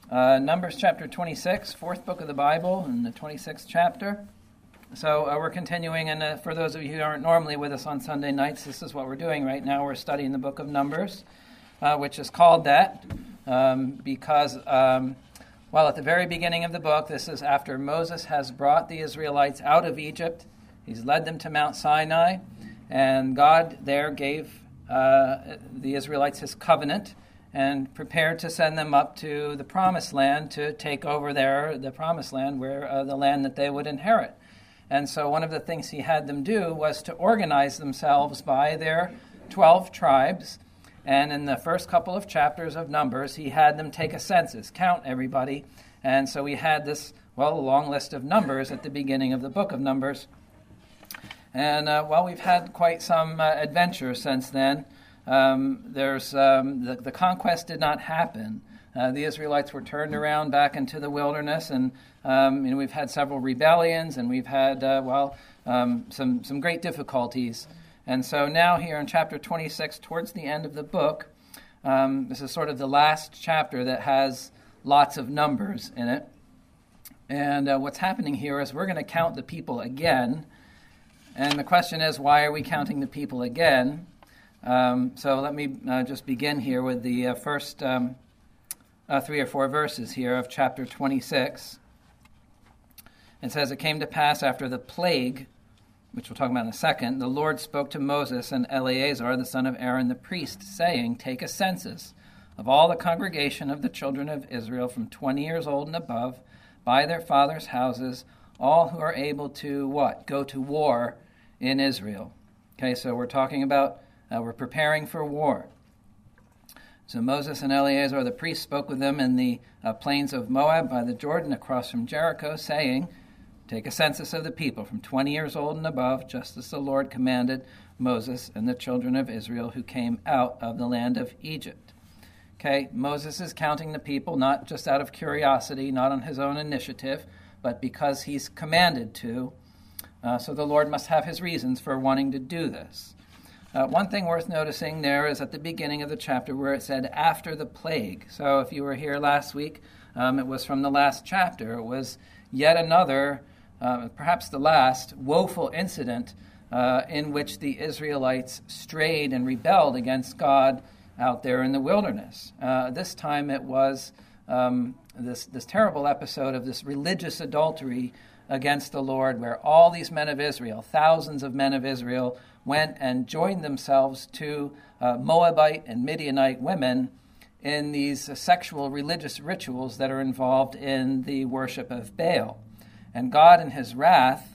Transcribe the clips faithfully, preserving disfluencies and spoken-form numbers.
Uh, Numbers chapter twenty-six, fourth book of the Bible, in the twenty-sixth chapter. So uh, we're continuing, and uh, for those of you who aren't normally with us on Sunday nights, this is what we're doing right now. We're studying the book of Numbers, uh, which is called that um, because, um, well, at the very beginning of the book, this is after Moses has brought the Israelites out of Egypt. He's led them to Mount Sinai, and God there gave uh, the Israelites his covenant and prepared to send them up to the promised land to take over there, the promised land, where uh, the land that they would inherit. And so one of the things he had them do was to organize themselves by their twelve tribes. And in the first couple of chapters of Numbers, he had them take a census, count everybody. And so we had this, well, long list of numbers at the beginning of the book of Numbers. And, uh, well, we've had quite some uh, adventure since then. Um, there's um, the, the conquest did not happen. Uh, the Israelites were turned around back into the wilderness, and um, you know, we've had several rebellions, and we've had uh, well um, some some great difficulties. And so now here in chapter twenty-six, towards the end of the book, um, this is sort of the last chapter that has lots of numbers in it. And uh, what's happening here is we're going to count the people again. And the question is, why are we counting the people again? Um, so let me uh, just begin here with the uh, first um, uh, three or four verses here of chapter twenty-six. It says, "It came to pass after the plague," which we'll talk about in a second, "the Lord spoke to Moses and Eleazar, the son of Aaron the priest, saying, Take a census of all the congregation of the children of Israel from twenty years old and above, by their fathers' houses, all who are able to," what? "Go to war in Israel." Okay, so we're talking about Uh, we're preparing for war. So Moses and Eleazar the priest spoke with them in the uh, plains of Moab by the Jordan across from Jericho, saying, "Take a census of the people from twenty years old and above, just as the Lord commanded Moses and the children of Israel who came out of the land of Egypt." Okay, Moses is counting the people not just out of curiosity, not on his own initiative, but because he's commanded to. Uh, so the Lord must have his reasons for wanting to do this. Uh, one thing worth noticing there is at the beginning of the chapter where it said, "after the plague." So if you were here last week, um, it was from the last chapter. It was yet another, uh, perhaps the last, woeful incident uh, in which the Israelites strayed and rebelled against God out there in the wilderness. Uh, this time it was um, this, this terrible episode of this religious adultery against the Lord, where all these men of Israel, thousands of men of Israel, went and joined themselves to uh, Moabite and Midianite women in these uh, sexual religious rituals that are involved in the worship of Baal. And God, in his wrath,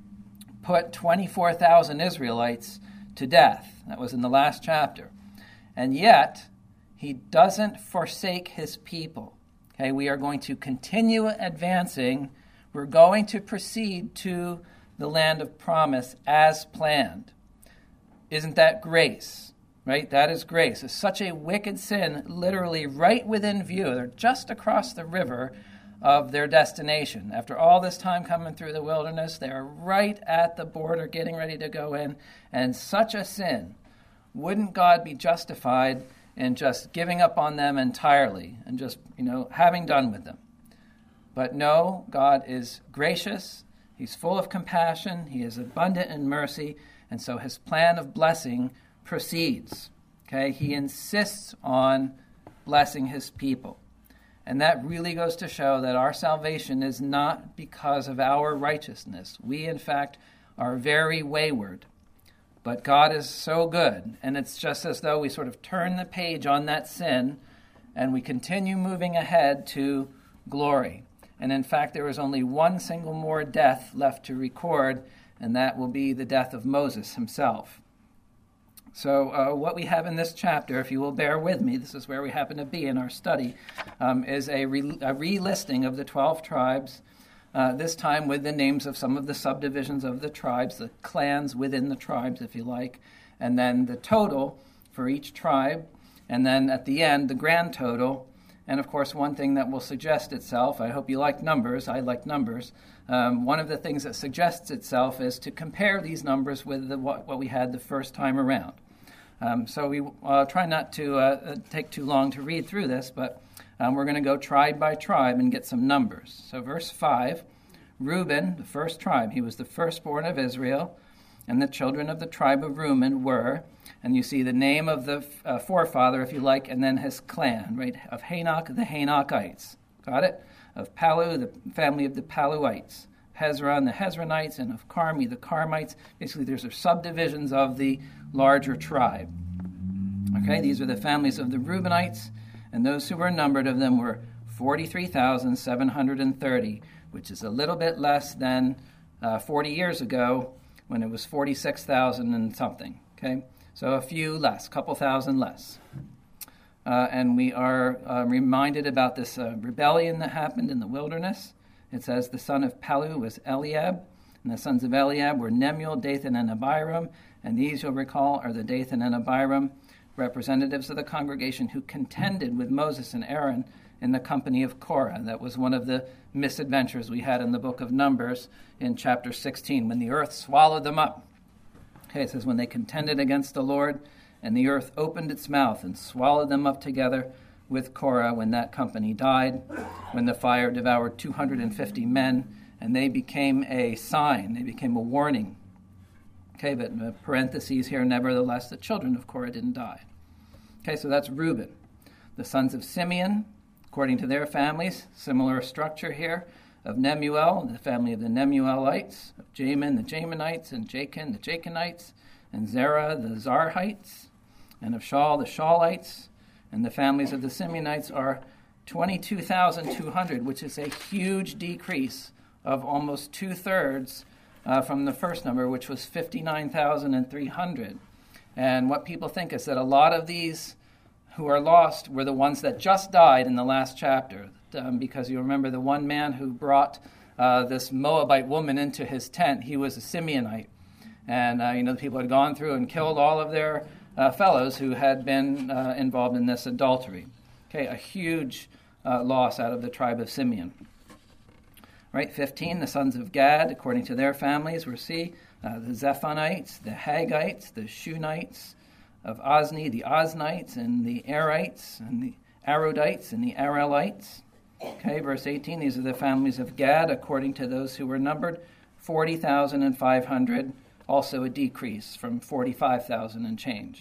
put twenty-four thousand Israelites to death. That was in the last chapter. And yet, he doesn't forsake his people. Okay, we are going to continue advancing. We're going to proceed to the land of promise as planned. Isn't that grace? Right? That is grace. It's such a wicked sin, literally right within view. They're just across the river of their destination. After all this time coming through the wilderness, they're right at the border, getting ready to go in. And such a sin, wouldn't God be justified in just giving up on them entirely and just, you know, having done with them? But no, God is gracious. He's full of compassion. He is abundant in mercy. And so his plan of blessing proceeds. Okay, he insists on blessing his people. And that really goes to show that our salvation is not because of our righteousness. We, in fact, are very wayward. But God is so good. And it's just as though we sort of turn the page on that sin and we continue moving ahead to glory. And in fact, there is only one single more death left to record, and that will be the death of Moses himself. So uh, what we have in this chapter, if you will bear with me, this is where we happen to be in our study, um, is a, re- a relisting of the twelve tribes, uh, this time with the names of some of the subdivisions of the tribes, the clans within the tribes, if you like, and then the total for each tribe, and then at the end, the grand total. And of course, one thing that will suggest itself, I hope you like numbers, I like numbers, um, one of the things that suggests itself is to compare these numbers with the, what, what we had the first time around. Um, so we uh, try not to uh, take too long to read through this, but Um, we're going to go tribe by tribe and get some numbers. So verse five, Reuben, the first tribe, he was the firstborn of Israel, and the children of the tribe of Reuben were, and you see the name of the uh, forefather, if you like, and then his clan, right? Of Hanok, the Hanokites. Got it? Of Palu, the family of the Paluites. Hezron, the Hezronites, and of Carmi, the Carmites. Basically, there's subdivisions of the larger tribe. Okay, these are the families of the Reubenites, and those who were numbered of them were forty-three thousand seven hundred thirty, which is a little bit less than uh, forty years ago when it was forty-six thousand and something. Okay, so a few less, a couple thousand less. Uh, and we are uh, reminded about this uh, rebellion that happened in the wilderness. It says the son of Palu was Eliab, and the sons of Eliab were Nemuel, Dathan, and Abiram. And these, you'll recall, are the Dathan and Abiram, representatives of the congregation who contended with Moses and Aaron in the company of Korah. That was one of the misadventures we had in the book of Numbers in chapter sixteen, when the earth swallowed them up. Okay, it says, when they contended against the Lord, and the earth opened its mouth and swallowed them up together with Korah when that company died, when the fire devoured two hundred fifty men, and they became a sign, they became a warning. Okay, but in parentheses here, nevertheless, the children of Korah didn't die. Okay, so that's Reuben. The sons of Simeon, according to their families, similar structure here, of Nemuel, the family of the Nemuelites, of Jamin, the Jaminites, and Jachin, the Jachinites, and Zerah, the Zarhites, and of Shaul, the Shaulites, and the families of the Simeonites are twenty-two thousand two hundred, which is a huge decrease of almost two-thirds uh, from the first number, which was fifty-nine thousand three hundred. And what people think is that a lot of these who are lost were the ones that just died in the last chapter, um, because you remember the one man who brought uh, this Moabite woman into his tent, he was a Simeonite. And, uh, you know, the people had gone through and killed all of their uh, fellows who had been uh, involved in this adultery. Okay, a huge uh, loss out of the tribe of Simeon. Right, fifteen, the sons of Gad, according to their families, were, see, uh, the Zephonites, the Haggites, the Shunites, of Ozni, the Oznites, and the Arites, and the Arodites, and the Arelites. Okay, verse eighteen, these are the families of Gad, according to those who were numbered, forty thousand five hundred, also a decrease from forty-five thousand and change.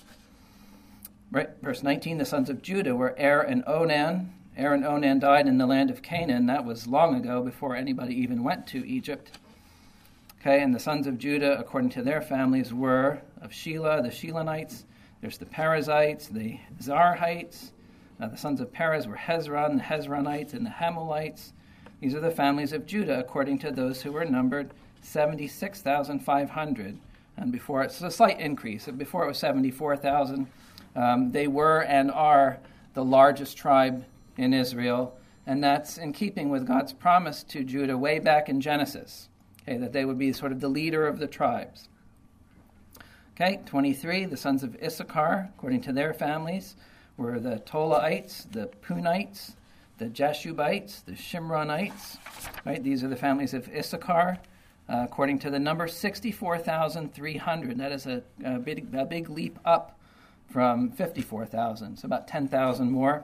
Right, verse nineteen, the sons of Judah were Er and Onan. Er and Onan died in the land of Canaan. That was long ago, before anybody even went to Egypt. Okay, and the sons of Judah, according to their families, were of Shelah, the Shelonites. There's the Perizzites, the Zarhites. Uh, the sons of Perez were Hezron, the Hezronites, and the Hamulites. These are the families of Judah, according to those who were numbered, seventy-six thousand five hundred. And before, it's a slight increase. Before it was seventy-four thousand. Um, they were and are the largest tribe in Israel, and that's in keeping with God's promise to Judah way back in Genesis. Okay, that they would be sort of the leader of the tribes. Okay, twenty-three, the sons of Issachar, according to their families, were the Tolaites, the Punites, the Jashubites, the Shimronites. Right, these are the families of Issachar, uh, according to the number sixty-four thousand three hundred. That is a, a, big, a big leap up from fifty-four thousand, so about ten thousand more.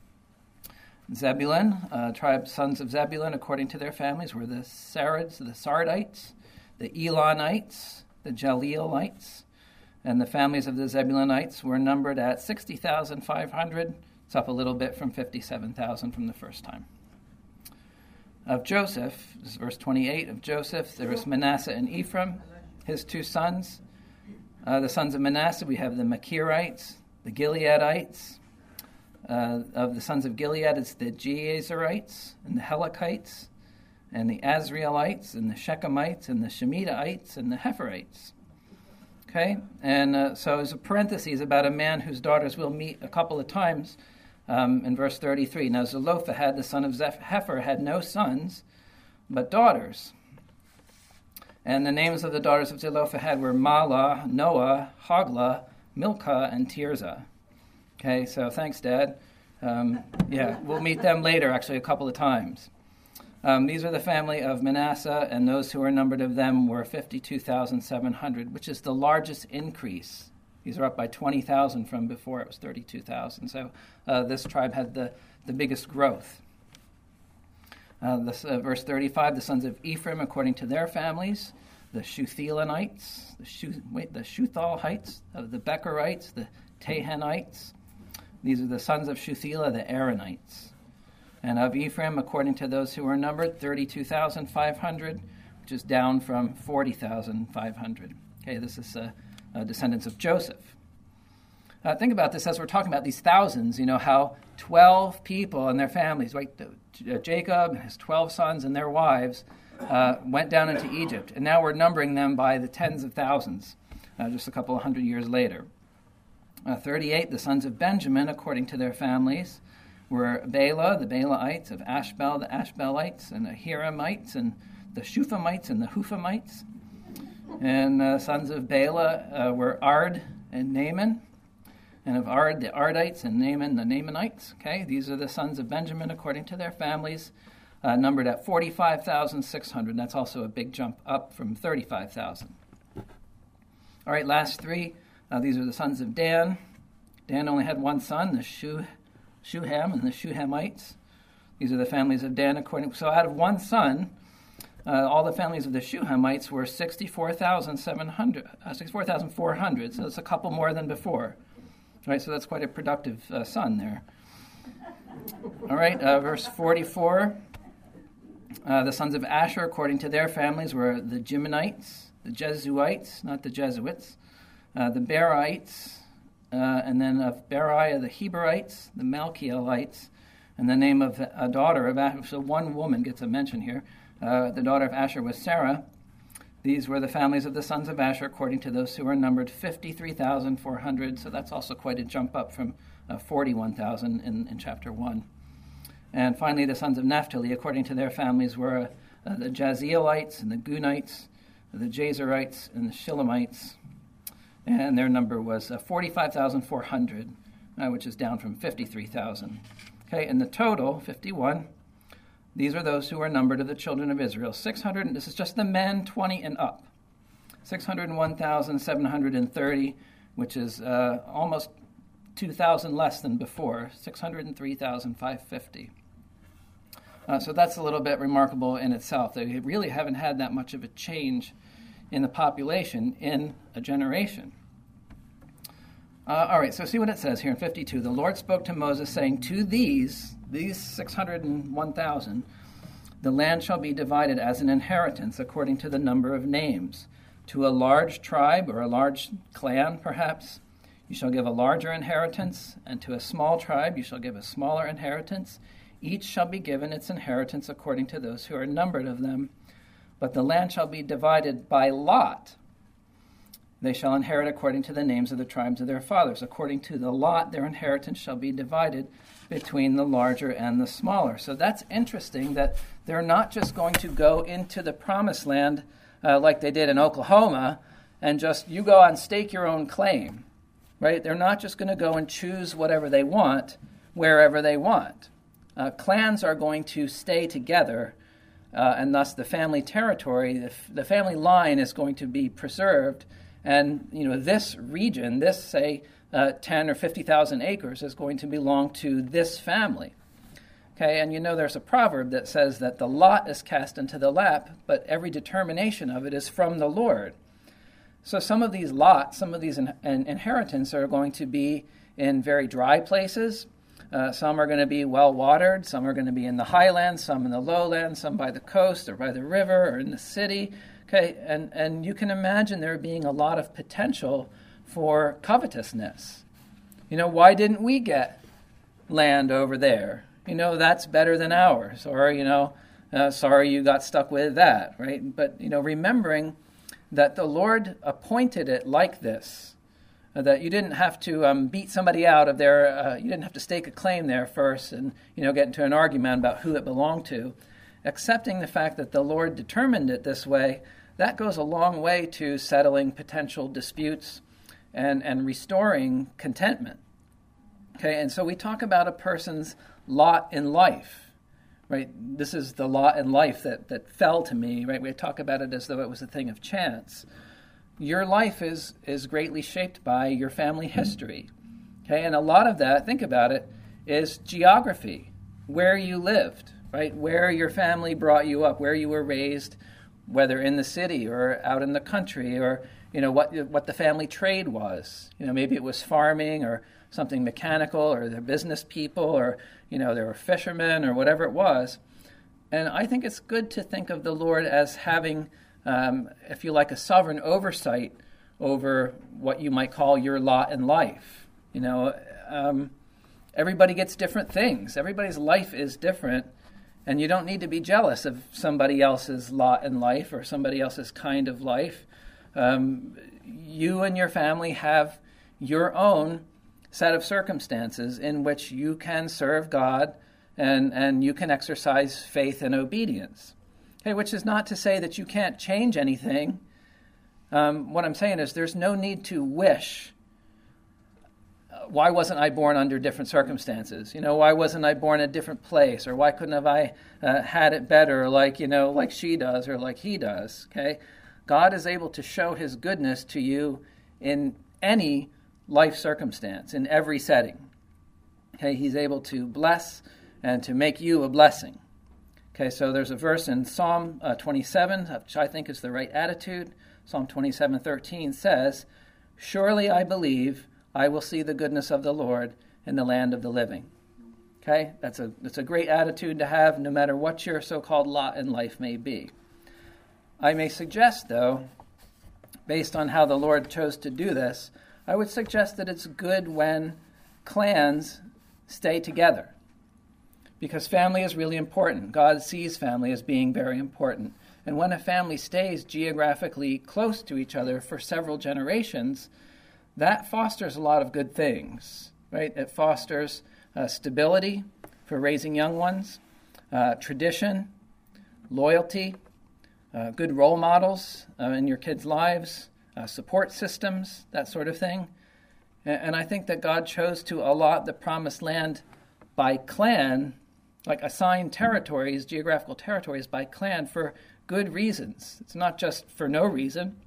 Zebulun, uh, tribe sons of Zebulun, according to their families, were the Sarids, the Sardites, the Elonites, the Jaleelites, and the families of the Zebulunites were numbered at sixty thousand five hundred. It's up a little bit from fifty-seven thousand from the first time. Of Joseph, this is verse twenty-eight, of Joseph, there was Manasseh and Ephraim, his two sons. Uh, the sons of Manasseh, we have the Machirites, the Gileadites. Uh, of the sons of Gilead, it's the Jeezerites and the Helikites and the Azraelites and the Shechemites and the Shemidaites and the Hepherites. Okay, and uh, so as a parenthesis about a man whose daughters we'll meet a couple of times um, in verse thirty-three. Now Zelophehad, the son of Zeph- Hepher, had no sons but daughters. And the names of the daughters of Zelophehad were Mahlah, Noah, Hoglah, Milcah, and Tirzah. Okay, so thanks, Dad. Um, yeah, we'll meet them later, actually, a couple of times. Um, these are the family of Manasseh, and those who were numbered of them were fifty-two thousand seven hundred, which is the largest increase These are up by twenty thousand from before it was thirty-two thousand. So uh, this tribe had the, the biggest growth. Uh, this, uh, verse thirty-five, the sons of Ephraim according to their families, the Shuthelanites, the, Shu, wait, the Shuthalites, uh, the Becherites, the Tahanites. These are the sons of Shuthelah, the Aaronites. And of Ephraim, according to those who were numbered, thirty-two thousand five hundred, which is down from forty thousand five hundred. Okay, this is uh, uh, descendants of Joseph. Uh, think about this as we're talking about these thousands, you know, how twelve people and their families, right? Uh, Jacob and his twelve sons and their wives uh, went down into Egypt. And now we're numbering them by the tens of thousands, uh, just a couple of hundred years later. Uh, thirty-eight, the sons of Benjamin, according to their families, were Bela, the Belaites, of Ashbel, the Ashbelites, and the Hiramites, and the Shuphamites, and the Huphamites. And uh, sons of Bela uh, were Ard and Naaman, and of Ard, the Ardites, and Naaman, the Naamanites. Okay, these are the sons of Benjamin, according to their families, uh, numbered at forty-five thousand six hundred. That's also a big jump up from thirty-five thousand. All right, last three. Uh, these are the sons of Dan. Dan only had one son, the Shu, Shuham and the Shuhamites. These are the families of Dan. According So out of one son, uh, all the families of the Shuhamites were sixty-four thousand seven hundred, uh, sixty-four thousand four hundred, so it's a couple more than before. All right, so that's quite a productive uh, son there. All right, uh, verse forty-four. Uh, the sons of Asher, according to their families, were the Jimonites, the Jesuites, not the Jesuits, Uh, the Berites, uh, and then of Beriah, the Heberites, the Malchielites, and the name of a daughter of Asher. So one woman gets a mention here. Uh, the daughter of Asher was Sarah. These were the families of the sons of Asher, according to those who were numbered, fifty-three thousand four hundred. So that's also quite a jump up from uh, forty-one thousand in, in chapter one. And finally, the sons of Naphtali, according to their families, were uh, the Jazielites and the Gunites, the Jazerites and the Shilamites. And their number was uh, forty-five thousand four hundred, uh, which is down from fifty-three thousand. Okay, and the total, fifty-one, these are those who are numbered of the children of Israel. six hundred, this is just the men twenty and up. six hundred one thousand seven hundred thirty, which is uh, almost two thousand less than before, six hundred three thousand five hundred fifty. Uh, so that's a little bit remarkable in itself. They really haven't had that much of a change in the population in a generation. Uh, all right, so see what it says here in fifty-two. The Lord spoke to Moses, saying, to these, these six hundred one thousand, the land shall be divided as an inheritance according to the number of names. To a large tribe or a large clan, perhaps, you shall give a larger inheritance, and to a small tribe you shall give a smaller inheritance. Each shall be given its inheritance according to those who are numbered of them. But the land shall be divided by lot. They shall inherit according to the names of the tribes of their fathers. According to the lot, their inheritance shall be divided between the larger and the smaller. So that's interesting that they're not just going to go into the promised land uh, like they did in Oklahoma and just, you go out and stake your own claim, right? They're not just going to go and choose whatever they want, wherever they want. Uh, clans are going to stay together. Uh, and thus the family territory, the, f- the family line is going to be preserved. And, you know, this region, this, say, uh, ten or fifty thousand acres is going to belong to this family. Okay, and you know there's a proverb that says that the lot is cast into the lap, but every determination of it is from the Lord. So some of these lots, some of these in- in- inheritance are going to be in very dry places. Uh, some are going to be well-watered, some are going to be in the highlands, some in the lowlands, some by the coast or by the river or in the city. Okay, and, and you can imagine there being a lot of potential for covetousness. You know, why didn't we get land over there? You know, that's better than ours. Or, you know, uh, sorry you got stuck with that, right? But, you know, remembering that the Lord appointed it like this, that you didn't have to um, beat somebody out of their, uh, you didn't have to stake a claim there first and, you know, get into an argument about who it belonged to. Accepting the fact that the Lord determined it this way, that goes a long way to settling potential disputes and, and restoring contentment. Okay, and so we talk about a person's lot in life, right? This is the lot in life that, that fell to me, right? We talk about it as though it was a thing of chance. your life is, is greatly shaped by your family history. Okay, and a lot of that, think about it, is geography, where you lived, right? Where your family brought you up, where you were raised, whether in the city or out in the country, or you know what what the family trade was. You know, maybe it was farming or something mechanical, or they're business people, or you know, they were fishermen, or whatever it was. And I think it's good to think of the Lord as having, um, if you like, a sovereign oversight over what you might call your lot in life. You know, um, everybody gets different things. Everybody's life is different, and you don't need to be jealous of somebody else's lot in life or somebody else's kind of life. Um, you and your family have your own set of circumstances in which you can serve God and, and you can exercise faith and obedience. Okay, which is not to say that you can't change anything. Um, what I'm saying is there's no need to wish, uh, why wasn't I born under different circumstances? You know, why wasn't I born in a different place? Or why couldn't have I uh, had it better like, you know, like she does or like he does, okay? God is able to show his goodness to you in any life circumstance, in every setting. Okay, he's able to bless and to make you a blessing. Okay, so there's a verse in Psalm uh, twenty-seven, which I think is the right attitude. Psalm twenty-seven thirteen says, "Surely I believe I will see the goodness of the Lord in the land of the living." Okay, that's a that's a great attitude to have, no matter what your so-called lot in life may be. I may suggest, though, based on how the Lord chose to do this, I would suggest that it's good when clans stay together, because family is really important. God sees family as being very important. And when a family stays geographically close to each other for several generations, that fosters a lot of good things, right? It fosters uh, stability for raising young ones, uh, tradition, loyalty, uh, good role models uh, in your kids' lives, uh, support systems, that sort of thing. And, and I think that God chose to allot the promised land by clan, like assigned territories, geographical territories by clan for good reasons. It's not just for no reason.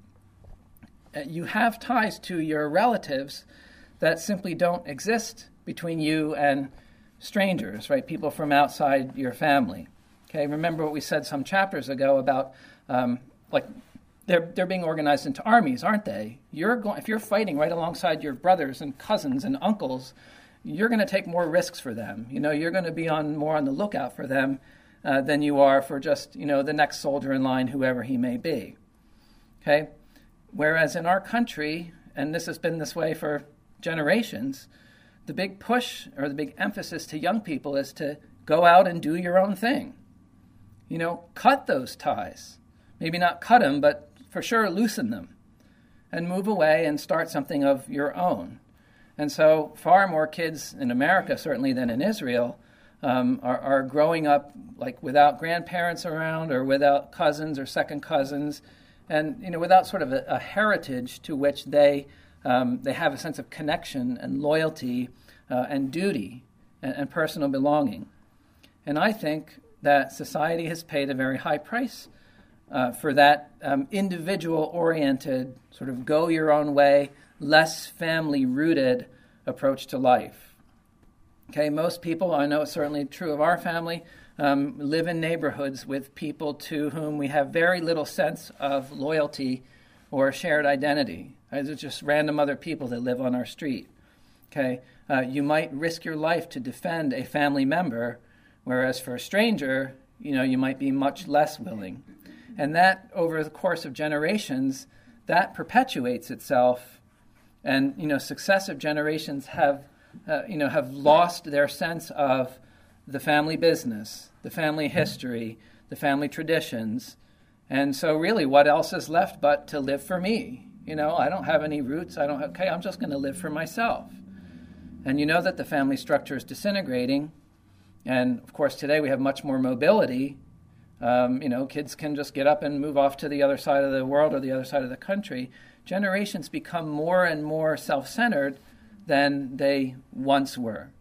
Uh, you have ties to your relatives that simply don't exist between you and strangers, right? People from outside your family. Okay, remember what we said some chapters ago about, um, like, they're they're being organized into armies, aren't they? You're going if you're fighting right alongside your brothers and cousins and uncles, you're going to take more risks for them. You know, you're going to be on more on the lookout for them uh, than you are for just, you know, the next soldier in line, whoever he may be. Okay, whereas in our country, and this has been this way for generations, the big push or the big emphasis to young people is to go out and do your own thing. You know, cut those ties. Maybe not cut them, but for sure loosen them and move away and start something of your own. And so far more kids in America, certainly than in Israel, um, are, are growing up like without grandparents around or without cousins or second cousins, and you know, without sort of a, a heritage to which they um, they have a sense of connection and loyalty uh, and duty and, and personal belonging. And I think that society has paid a very high price uh, for that um, individual-oriented, sort of go-your-own-way, less family-rooted approach to life. Okay, most people, I know it's certainly true of our family, um, live in neighborhoods with people to whom we have very little sense of loyalty or shared identity. Right? They're just random other people that live on our street. Okay, uh, you might risk your life to defend a family member, whereas for a stranger, you know, you might be much less willing. And that, over the course of generations, that perpetuates itself. And, you know, successive generations have, uh, you know, have lost their sense of the family business, the family history, the family traditions. And so really, what else is left but to live for me? You know, I don't have any roots. I don't have, okay, I'm just going to live for myself. And you know that the family structure is disintegrating. And, of course, today we have much more mobility. Um, you know, kids can just get up and move off to the other side of the world or the other side of the country. Generations become more and more self-centered than they once were.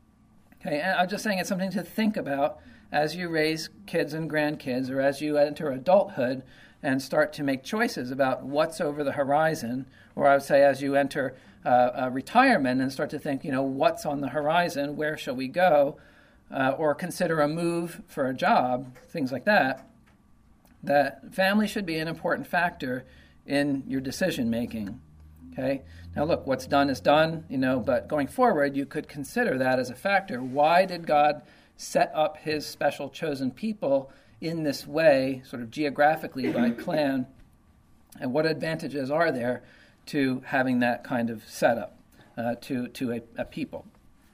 Okay, and I'm just saying it's something to think about as you raise kids and grandkids or as you enter adulthood and start to make choices about what's over the horizon, or I would say as you enter uh, uh, retirement and start to think, you know, what's on the horizon, where shall we go, uh, or consider a move for a job, things like that, that family should be an important factor in your decision making. Okay. Now look, what's done is done, you know, but going forward, you could consider that as a factor. Why did God set up his special chosen people in this way, sort of geographically by clan? And what advantages are there to having that kind of setup uh, to, to a, a people?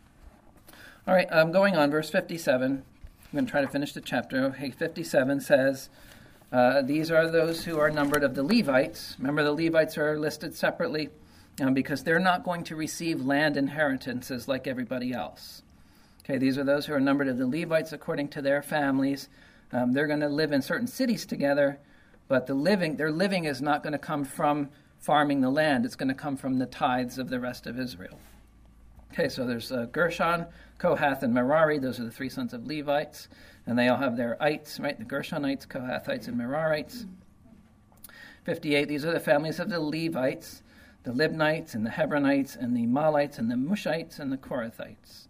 All right, um, going on, verse fifty-seven. I'm going to try to finish the chapter. Okay, fifty-seven says, Uh, these are those who are numbered of the Levites. Remember, the Levites are listed separately um, because they're not going to receive land inheritances like everybody else. Okay, these are those who are numbered of the Levites according to their families. Um, they're going to live in certain cities together, but the living, their living is not going to come from farming the land. It's going to come from the tithes of the rest of Israel. Okay, so there's uh, Gershon, Kohath, and Merari. Those are the three sons of Levites. And they all have their ites, right? The Gershonites, Kohathites, and Merarites. fifty-eight, these are the families of the Levites, the Libnites, and the Hebronites, and the Malites, and the Mushites, and the Korathites.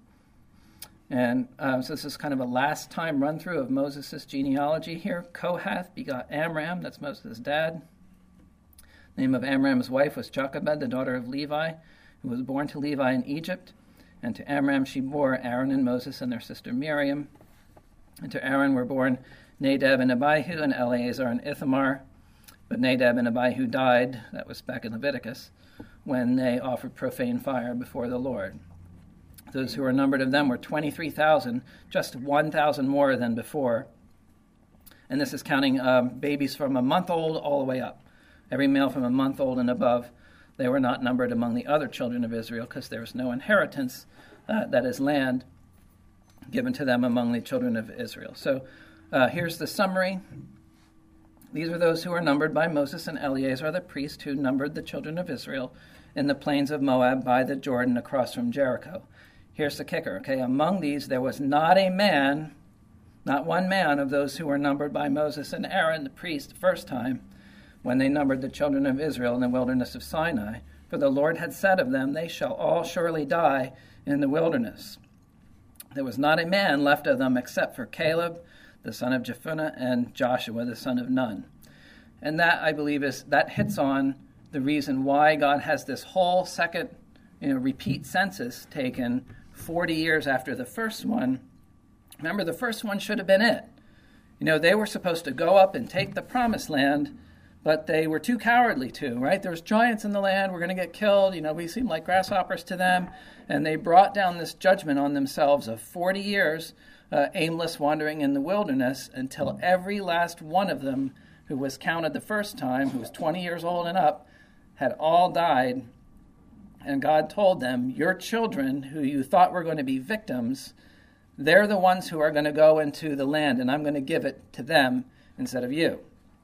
And uh, so this is kind of a last time run through of Moses' genealogy here. Kohath begot Amram, that's Moses' dad. The name of Amram's wife was Jochebed, the daughter of Levi, who was born to Levi in Egypt. And to Amram she bore Aaron and Moses and their sister Miriam. And to Aaron were born Nadab and Abihu and Eleazar and Ithamar. But Nadab and Abihu died, that was back in Leviticus, when they offered profane fire before the Lord. Those who were numbered of them were twenty-three thousand, just one thousand more than before. And this is counting um, babies from a month old all the way up. Every male from a month old and above. They were not numbered among the other children of Israel because there was no inheritance, uh, that is land, given to them among the children of Israel. So uh, here's the summary. These are those who were numbered by Moses and Eleazar the priest, who numbered the children of Israel in the plains of Moab by the Jordan across from Jericho. Here's the kicker, okay? Among these there was not a man, not one man of those who were numbered by Moses and Aaron the priest the first time, when they numbered the children of Israel in the wilderness of Sinai. For the Lord had said of them, they shall all surely die in the wilderness. There was not a man left of them except for Caleb, the son of Jephunneh, and Joshua, the son of Nun. And that, I believe, is that hits on the reason why God has this whole second, you know, repeat census taken forty years after the first one. Remember, the first one should have been it. You know, they were supposed to go up and take the promised land, but they were too cowardly to, right? There's giants in the land. We're going to get killed. You know, we seem like grasshoppers to them. And they brought down this judgment on themselves of forty years, uh, aimless wandering in the wilderness, until every last one of them who was counted the first time, who was twenty years old and up, had all died. And God told them, your children, who you thought were going to be victims, they're the ones who are going to go into the land, and I'm going to give it to them instead of you.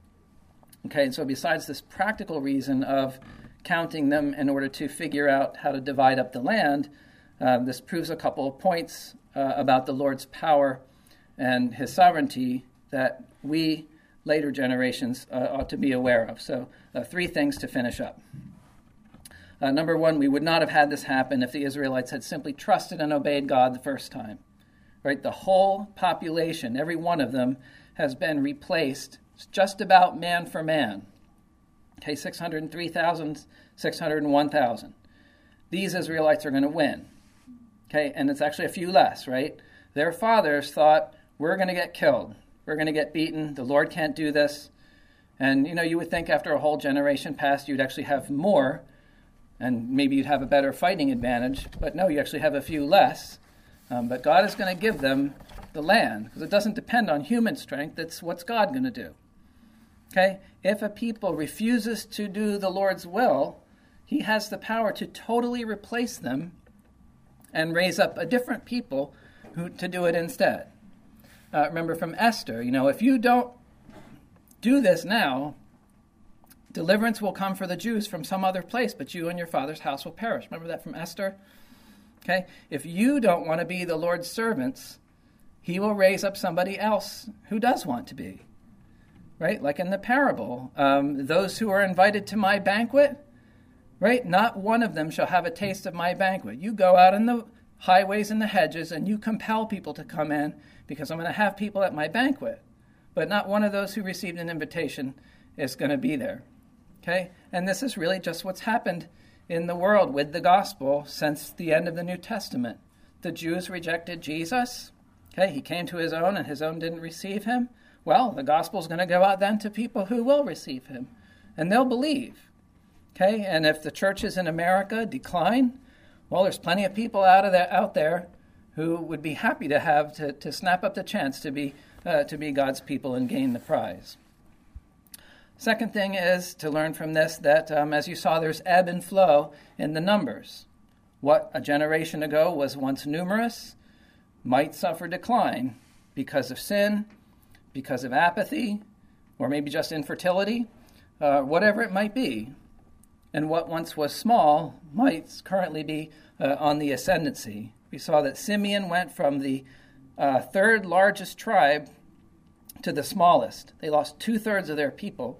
Okay, and so besides this practical reason of counting them in order to figure out how to divide up the land, uh, this proves a couple of points uh, about the Lord's power and his sovereignty that we, later generations, uh, ought to be aware of. So uh, three things to finish up. Uh, number one, we would not have had this happen if the Israelites had simply trusted and obeyed God the first time. Right? The whole population, every one of them, has been replaced. It's just about man for man. Okay, six hundred three thousand, six hundred one thousand. These Israelites are going to win. Okay, and it's actually a few less, right? Their fathers thought, we're going to get killed. We're going to get beaten. The Lord can't do this. And, you know, you would think after a whole generation passed, you'd actually have more, and maybe you'd have a better fighting advantage. But no, you actually have a few less. Um, but God is going to give them the land, because it doesn't depend on human strength. It's what's God going to do. Okay? If a people refuses to do the Lord's will, he has the power to totally replace them and raise up a different people who to do it instead. Uh, remember from Esther, you know, if you don't do this now, deliverance will come for the Jews from some other place, but you and your father's house will perish. Remember that from Esther? Okay? If you don't want to be the Lord's servants, he will raise up somebody else who does want to be. right? Like in the parable, um, those who are invited to my banquet, right? Not one of them shall have a taste of my banquet. You go out in the highways and the hedges and you compel people to come in because I'm going to have people at my banquet. But not one of those who received an invitation is going to be there. Okay? And this is really just what's happened in the world with the gospel since the end of the New Testament. The Jews rejected Jesus. Okay, he came to his own and his own didn't receive him. Well, the gospel's going to go out then to people who will receive him, and they'll believe. Okay, and if the churches in America decline, well, there's plenty of people out of there, out there who would be happy to have to, to snap up the chance to be uh, to be God's people and gain the prize. Second thing is to learn from this that, um, as you saw, there's ebb and flow in the numbers. What a generation ago was once numerous might suffer decline because of sin, because of apathy, or maybe just infertility, uh, whatever it might be. And what once was small might currently be uh, on the ascendancy. We saw that Simeon went from the uh, third largest tribe to the smallest. They lost two-thirds of their people.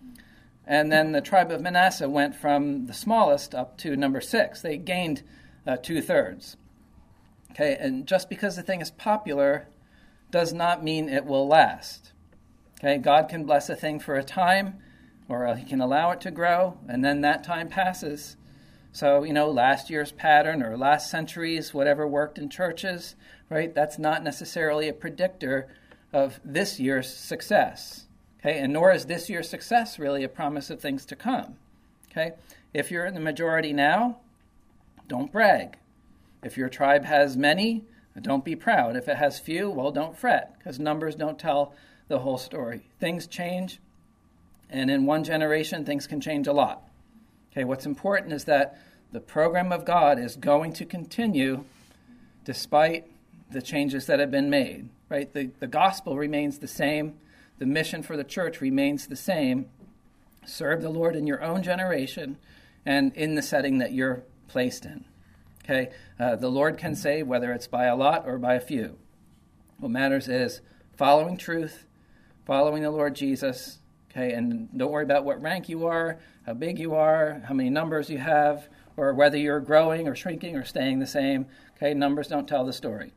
And then the tribe of Manasseh went from the smallest up to number six. They gained uh, two-thirds. Okay, and just because the thing is popular does not mean it will last. Okay, God can bless a thing for a time, or he can allow it to grow, and then that time passes. So, you know, last year's pattern or last century's, whatever worked in churches, right, that's not necessarily a predictor of this year's success. Okay, and nor is this year's success really a promise of things to come. Okay, if you're in the majority now, don't brag. If your tribe has many, don't be proud. If it has few, well, don't fret, because numbers don't tell the whole story. Things change, and in one generation, things can change a lot. Okay, what's important is that the program of God is going to continue despite the changes that have been made, right? The, the gospel remains the same. The mission for the church remains the same. Serve the Lord in your own generation and in the setting that you're placed in. Okay, uh, the Lord can save whether it's by a lot or by a few. What matters is following truth, following the Lord Jesus. Okay, and don't worry about what rank you are, how big you are, how many numbers you have, or whether you're growing or shrinking or staying the same. Okay, numbers don't tell the story.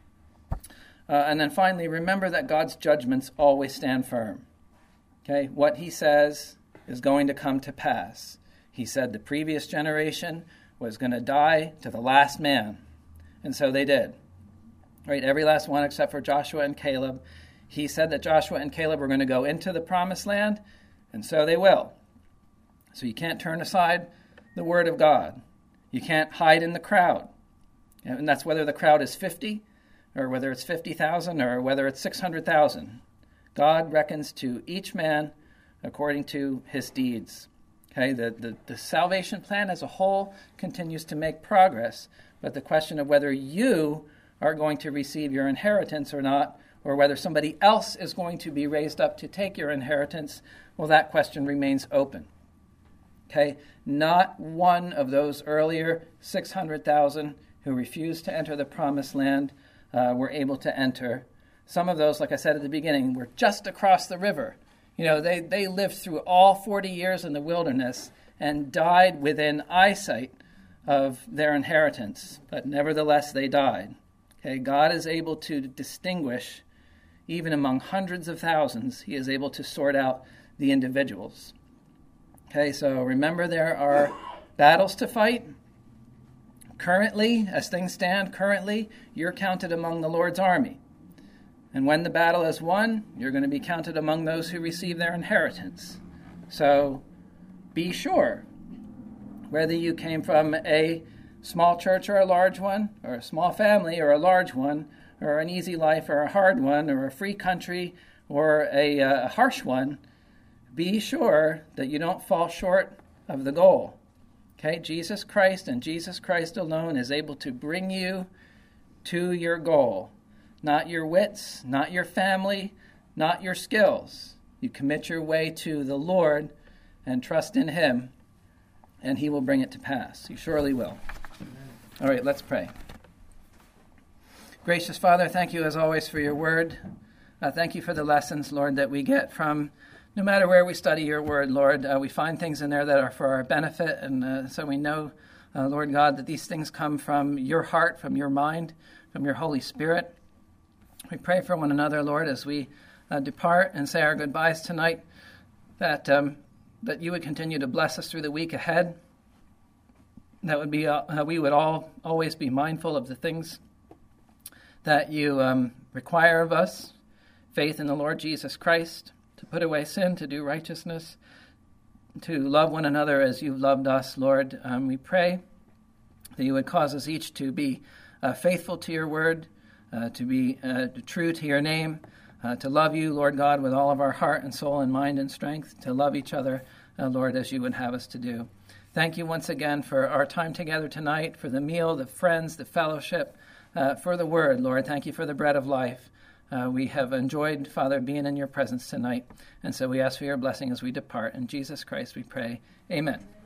Uh, and then finally, remember that God's judgments always stand firm. Okay, what he says is going to come to pass. He said the previous generation was going to die to the last man. And so they did. Right, every last one except for Joshua and Caleb. He said that Joshua and Caleb were going to go into the promised land, and so they will. So you can't turn aside the word of God. You can't hide in the crowd. And that's whether the crowd is fifty, or whether it's fifty thousand, or whether it's six hundred thousand. God reckons to each man according to his deeds. Okay, the, the, the salvation plan as a whole continues to make progress, but the question of whether you are going to receive your inheritance or not, or whether somebody else is going to be raised up to take your inheritance, well, that question remains open. Okay, not one of those earlier six hundred thousand who refused to enter the promised land uh, were able to enter. Some of those, like I said at the beginning, were just across the river. You know, they, they lived through all forty years in the wilderness and died within eyesight of their inheritance, but nevertheless they died. Okay, God is able to distinguish, even among hundreds of thousands, he is able to sort out the individuals. Okay, so remember there are battles to fight. Currently, as things stand currently, you're counted among the Lord's army. And when the battle is won, you're going to be counted among those who receive their inheritance. So be sure, whether you came from a small church or a large one, or a small family or a large one, or an easy life or a hard one, or a free country or a uh, harsh one, be sure that you don't fall short of the goal. Okay, Jesus Christ and Jesus Christ alone is able to bring you to your goal. Not your wits, not your family, not your skills. You commit your way to the Lord and trust in him, and he will bring it to pass. He surely will. All right, let's pray. Gracious Father, thank you as always for your word. Uh, thank you for the lessons, Lord, that we get from no matter where we study your word, Lord. Uh, we find things in there that are for our benefit, and uh, so we know, uh, Lord God, that these things come from your heart, from your mind, from your Holy Spirit. We pray for one another, Lord, as we uh, depart and say our goodbyes tonight, that um, that you would continue to bless us through the week ahead. That would be uh, we would all always be mindful of the things that you um, require of us: faith in the Lord Jesus Christ, to put away sin, to do righteousness, to love one another as you've loved us, Lord. Um, we pray that you would cause us each to be uh, faithful to your word, uh, to be uh, true to your name, uh, to love you, Lord God, with all of our heart and soul and mind and strength, to love each other, uh, Lord, as you would have us to do. Thank you once again for our time together tonight, for the meal, the friends, the fellowship, uh, for the word, Lord. Thank you for the bread of life. Uh, we have enjoyed, Father, being in your presence tonight, and so we ask for your blessing as we depart. In Jesus Christ we pray. Amen.